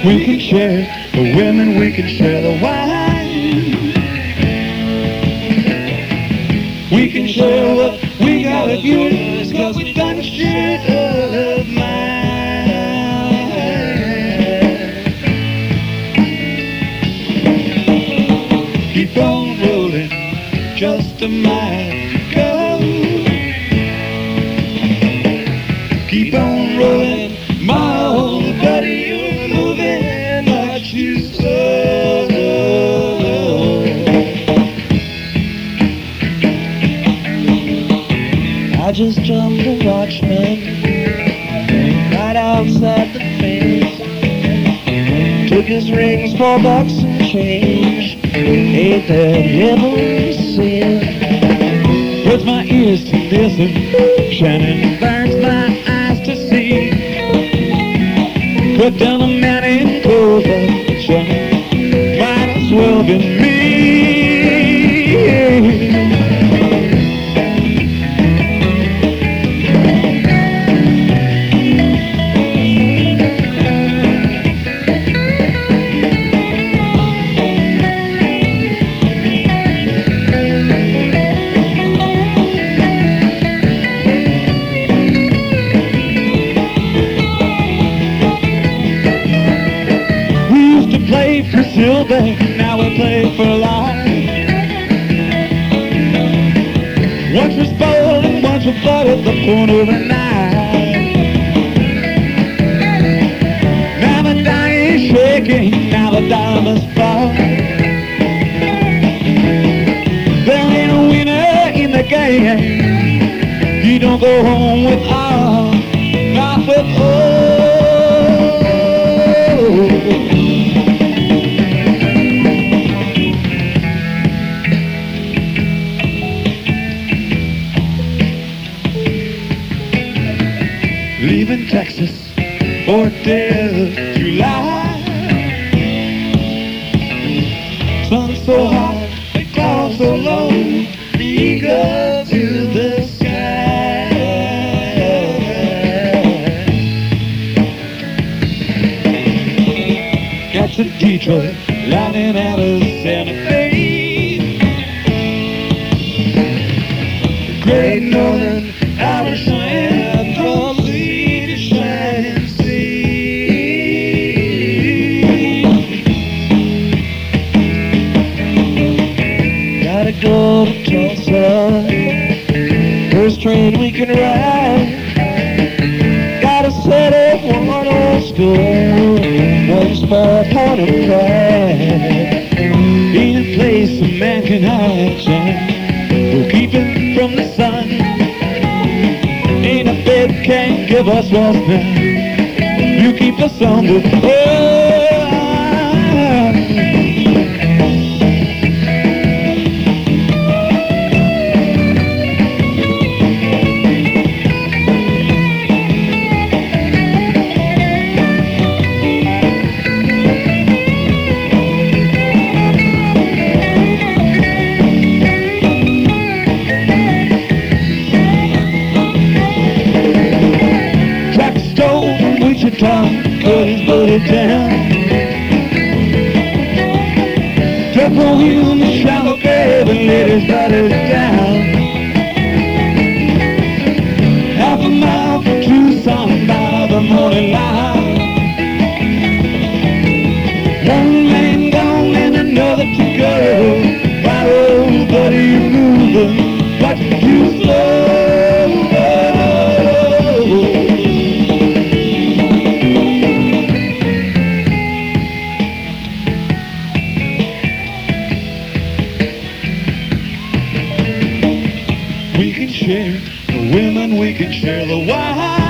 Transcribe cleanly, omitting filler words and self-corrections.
We can share the women, we can share the wine. We can share what we got of yours, 'cause we done shared all of mine. Keep on rolling, just a mile to go. Keep on rolling, my old buddy, you're moving much too slow. I just jumped a watchman right outside the fence. Took his rings, $4 and change. Ain't that heaven sent? Puts my ears to listen, Shannon burns my eyes to see. Put down a man in clover, Shannon might as well be me. For silver, now we play for life. Once was bold and once was blood at the point of a knife. Now the die is shaking, now the diamonds fall. There ain't a winner in the game. You don't go home with all, not with all. Leaving Texas, 4th day of July. Sun so hot, the clouds so low, the eagle to the sky. Catch a Detroit, landing out of Santa Fe. The Great Northern Irish Land. Go to Tulsa, first train we can ride. Gotta set up one old school, one small point of pride. Ain't a place a man can hide, son. We'll keep him from the sun. Ain't a bed can't give us rest now. You keep us on the put his booty down. Drop a wheel in the shallow grave and let his body down. Half a mile from Tucson by the morning light. One man gone and another to go. My old buddy, you're moving much too slow. We can share the women, we can share the wine.